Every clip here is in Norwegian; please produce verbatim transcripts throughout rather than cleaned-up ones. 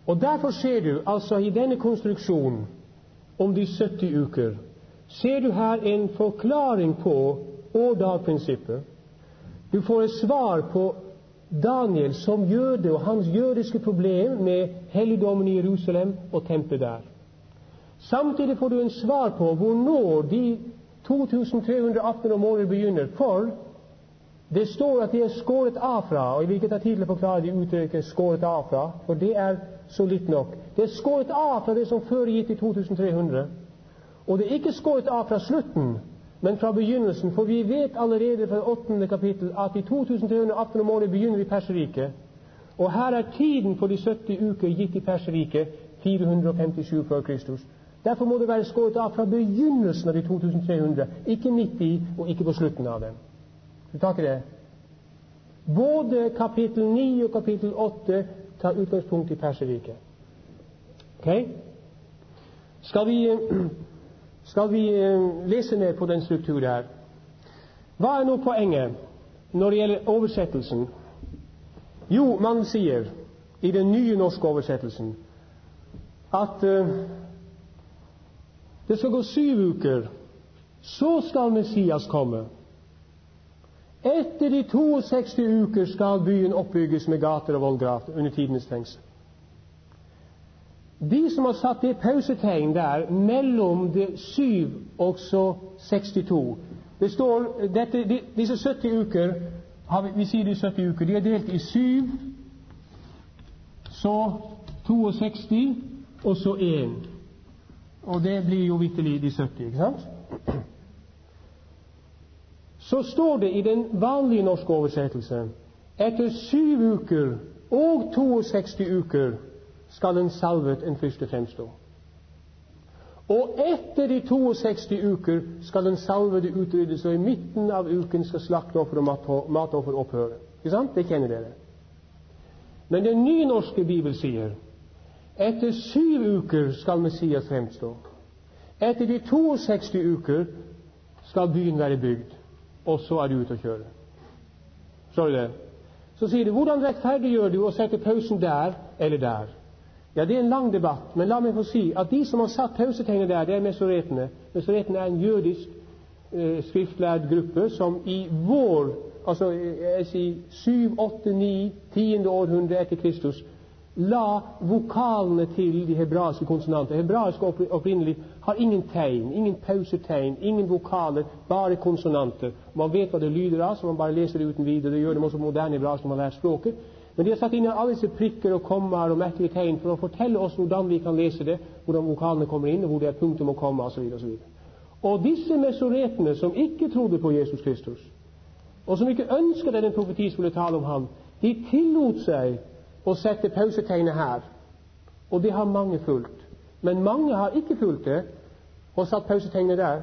Og derfor ser du, altså i denne konstruksjonen om de sytti uker, ser du her en forklaring på år-dag-prinsippet. Du får et svar på Daniel som jøde og hans jødiske problem med helligdommen i Jerusalem og tempelet der. Samtidig får du en svar på hvornår de to tusen tre hundre atten om året begynner, for det står at de er skåret av fra, og jeg vil ikke ta tid til å forklare de uttrykket skåret av fra, for det er så litt nok. Det er skåret av fra det som foregikk i to tusen tre hundre, og det er ikke skåret av fra slutten, men fra begynnelsen, for vi vet allerede fra åttende kapittel at i to tusen tre hundre atten om året begynner vi Perserriket, og her er tiden for de sytti uker gitt i Perserriket fire hundre femtisju før Kristus. Derfor må det være skåret av fra begynnelsen av de to tusen tre hundre, ikke midt i og ikke på slutten av dem. Du tar ikke det? Både kapittel ni og kapittel åtte tar utgangspunkt i Perserriket. Ok? Skal vi, skal vi lese mer på den strukturen her? Hva er nå poenget når det gjelder oversettelsen? Jo, man sier i den nye norske oversettelsen at uh, det skal gå syv uker, så skal Messias komme. Etter de sekstito uker skal byen oppbygges med gater og vollgrav under tidenes fengsel. De som har satt det pausetegn der mellom det syv og så sekstito, det står, dette, de, disse sytti uker, har vi, vi sier de sytti uker, de er delt i syv, så sekstito, og så én. Og det blir jo vitterlig de sytti, ikke sant? Så står det i den vanlige norske oversettelse, etter syv uker og sekstito uker skal en salvet en fyrste fremstå. Og etter de sekstito uker skal den salvede utryddes, og i midten av uken skal slaktoffer og matoffer opphøre. Ikke sant? Det kjenner dere. Men den nye norske Bibel sier, etter syv uker skal Messias fremstå. Etter de sekstito uker skal byen være bygd, og så er det ut å kjøre. Så er det. Så sier du, hvordan rettferdiggjør du å sette pausen der eller der? Ja, det er en lang debatt, men la meg få si at de som har satt pausetegnet der, det er mesoretene. Mesoretene er en jødisk eh, skriftlærd gruppe som i vår, altså jeg sier syv, åtte, ni, tiende århundre etter Kristus, la vokalene til de hebraiske konsonanter. Hebraiske opprinnelig har ingen tegn, ingen pausetegn, ingen vokaler, bare konsonanter. Man vet hva det lyder av, så man bare leser det uten videre. Det gjør dem også moderne hebraisk når man lærer språket. Men de har satt inn alle disse prikker og kommaer og merkelige tegn for å fortelle oss hvordan vi kan lese det, hvordan vokalene kommer inn, og hvor det er punktum og komma, osv. osv. Og disse mesoretene som ikke trodde på Jesus Kristus, og som ikke ønsket at en profeti skulle tale om ham, de tillot seg å sette pausetegnet her. Og det har mange fulgt. Men mange har ikke fulgt det og satt pausetegnet der.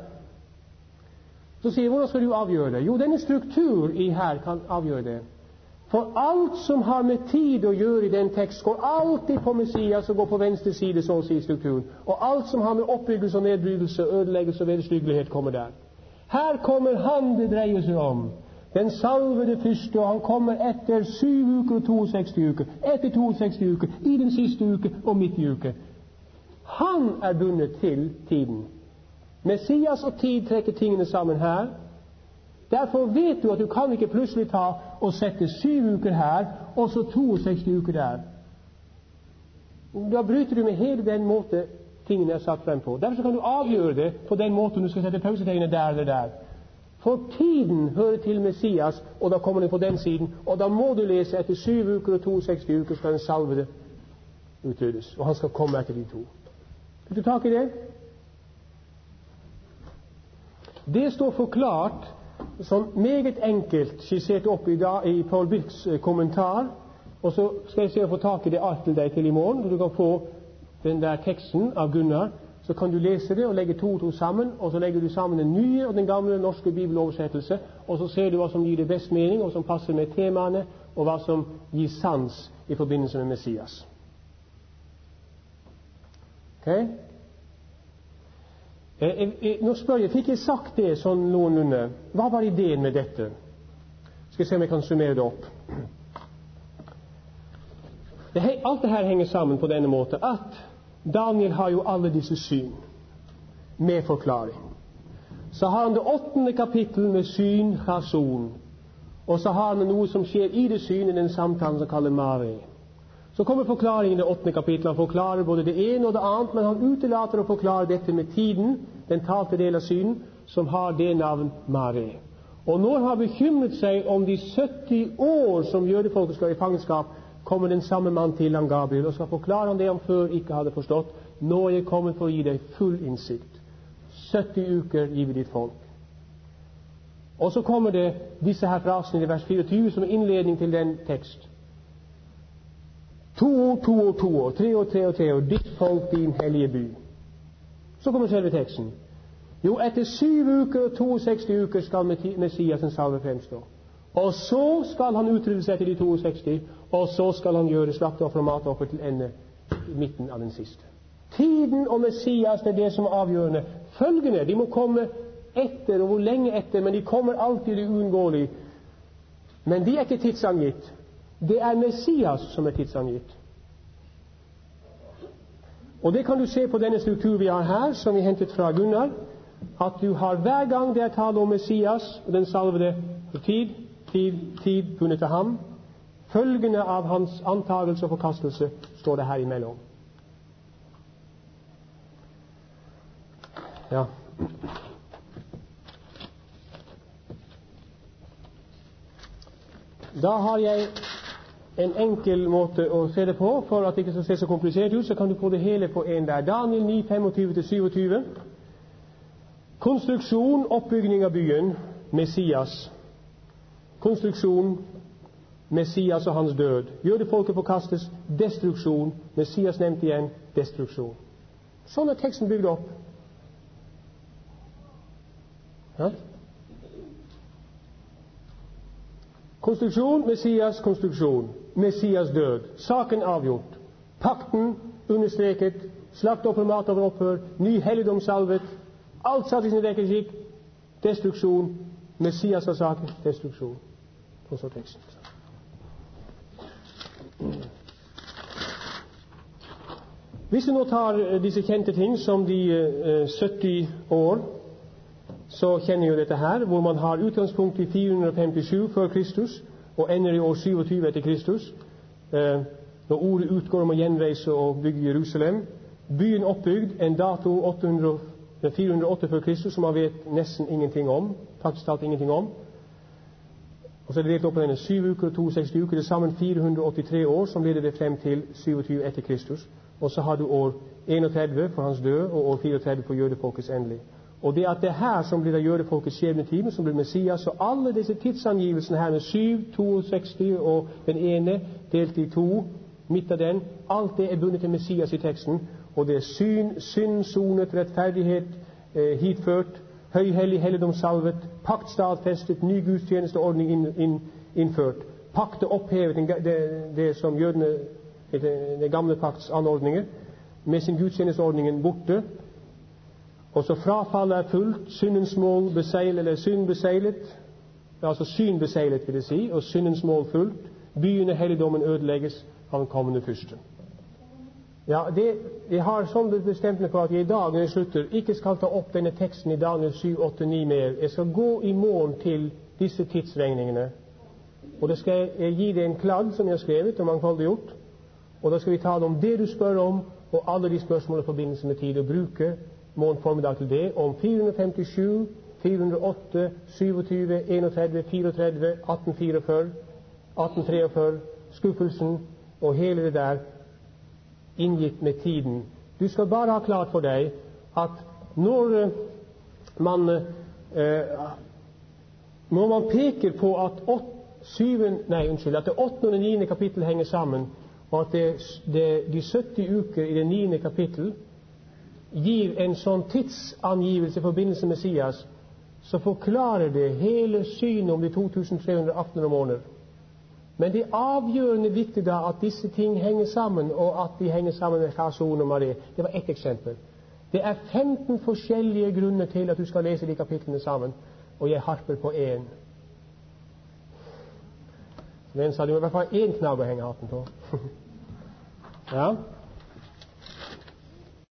Så sier jeg, hvordan skal du avgjøre det? Jo, denne struktur i her kan avgjøre det. For alt som har med tid å gjøre i den tekst, går alltid på Messias og går på venstre side, så å si, strukturen. Og alt som har med oppbyggelse og nedbrytelse, ødeleggelse og vederstyggelighet kommer der. Her kommer han det dreier seg om. Den salvede fyrste, og han kommer etter syv uker og sekstito uker. Etter sekstito uker, i den siste uke og midt i uke. Han er bundet til tiden. Messias og tid trekker tingene sammen her. Derfor vet du at du kan ikke plutselig ta og sette syv uker her, og så sekstito uker der. Da bryter du med hele den måte tingene er satt frem på. Derfor kan du avgjøre det på den måten du skal sette pausetegnet der eller der. For tiden hører til Messias, og da kommer den på den siden, og da må du lese etter syv uker og sekstito uker skal den salvede utryddes, og han skal komme etter de to. Vil du tak i det? Det står forklart sånn meget enkelt skissert opp i, dag, i Paul Birks kommentar, og så skal jeg se å få tak i det alt til deg til i morgen, og du kan få den der teksten av Gunnar. Så kan du lese det og legge to og to sammen, og så legger du sammen den nye og den gamle norske bibeloversettelse, og så ser du hva som gir det best mening, og som passer med temaene, og hva som gir sans i forbindelse med Messias. Ok? Jeg, jeg, nå spør jeg, fikk jeg sagt det sånn noenlunde? Hva var ideen med dette? Skal jeg se om jeg kan summere det opp. Det, alt det her henger sammen på denne måten, at Daniel har jo alle disse syn med forklaring. Så har han det åttende kapittel med syn fra solen, og så har han noe som skjer i det synet, den samtalen som kalles Mare. Så kommer forklaringen i det åttende kapittel. Han forklarer både det ene og det annet, men han utelater å forklare dette med tiden, den talte del av synen, som har det navn Mare. Og når han har bekymret seg om de sytti år som jødefolket skal i fangenskap, kommer den samme mann til han Gabriel og skal forklare han det han før ikke hadde forstått. Nå er jeg kommet for å gi deg full innsikt. sytti uker gir vi ditt folk. Og så kommer det disse her frasene i vers fireogtyve som er innledning til den tekst. To år, to år, to år, tre år, tre år, tre år, ditt folk, din hellige by. Så kommer selve teksten. Jo, etter syv uker og sekstiåtte uker skal Messias en salve fremstå. Og så skal han utrydde seg til de sekstiåtte, og så skal han gjøre slakteoffer og matoffer til ende i midten av den siste. Tiden og Messias, det er det som er avgjørende. Følgende, de må komme etter, og hvor lenge etter, men de kommer alltid i uunngåelig. Men de er ikke tidsangitt. Det er Messias som er tidsangitt. Og det kan du se på denne struktur vi har her, som vi hentet fra Gunnar, at du har hver gang det er tale om Messias, og den salvede tid, tid, tid bundet til ham, følgende av hans antagelse og forkastelse står det her imellom. Ja. Da har jeg en enkel måte å se det på, for at det ikke skal se så komplisert ut, så kan du få det hele på en der. Daniel ni, femogtyve til syvogtyve. Konstruksjon, oppbygging av byen, Messias. Konstruksjon, Messias og hans død. Jødefolket forkastes, destruksjon. Messias nevnt igjen, destruksjon. Sånn er teksten bygd opp. Ja? Konstruksjon, Messias, konstruksjon. Messias død. Saken avgjort. Pakten understreket. Slaktoffer, matoffer, opphør. Ny helligdomssalvet. Alt satt i sin rekkeskikk. Destruksjon. Messias av saken. Destruksjon. Og så teksten. Hvis vi nå tar disse kjente ting som de uh, sytti år, så kjenner jo dette her, hvor man har utgangspunkt i fire hundre femtisju før Kristus, og ender i år syttisju etter Kristus, eh, når ordet utgår om å gjenreise og bygge Jerusalem. Byen oppbygd, en dato fire hundre og åtte før Kristus, som man vet nesten ingenting om, faktisk talt ingenting om. Og så er det delt opp på denne syv uker og sekstiåtte uker, det er sammen fire hundre og åttitre år, som leder det frem til syttisju etter Kristus. Og så har du år enogtredve for hans død, og år fireogtredve for jødefolkets endelig. Og det at det her som blir av jødefolkets skjebnetime, som blir Messias, og alle disse tidsangivelsene her med syv, sekstiåtte og den ene delt i to, midt av den, alt det er bundet til Messias i teksten, og det er syn, synd, sonet, rettferdighet, eh, hitført, høyhellig, helligdomssalvet, pakt stadfestet, ny gudstjenesteordning inn, inn, innført, pakte opphevet, det, det, det som jødene, det, det gamle pakts anordninger, med sin gudstjenesteordningen borte. Og så frafallet er fullt, syndens mål beseilet, eller synd beseilet, altså syn beseilet vil det si, og syndens mål fullt, byene, helligdommen ødelegges av den kommende fyrste. Ja, det, jeg har sånn bestemt meg for at jeg i dag, når jeg slutter, ikke skal ta opp denne teksten i Daniel syv, åtte, ni mer. Jeg skal gå i morgen til disse tidsregningene, og da skal jeg gi deg en kladd som jeg har skrevet og mangfoldiggjort, og da skal vi ta om det du spør om, og alle de spørsmål i forbindelse med tid å bruke morgen formiddag til det, om fire hundre femtisju, fire hundre og åtte, syttisju, enogtredve, fireogtredve, atten førtifire, atten treogfyrre, skuffelsen og hele det der inngitt med tiden. Du skal bare ha klart for deg at når man eh, når man peker på at åt, syven, nei, unnskyld, at det åttende og det niende kapittel henger sammen, og at det, det, de sytti uker i det niende kapittel gir en sånn tidsangivelse i forbindelse med Messias, så forklarer det hele synet om de to tusen tre hundre atten måneder. Men det er avgjørende viktig da at disse ting henger sammen, og at de henger sammen med Fason og Marie. Det var ett eksempel. Det er femten forskjellige grunner til at du skal lese de kapitlene sammen, og jeg harper på én. Men sa de må i hvert fall én knagg å henge hatten på. Ja?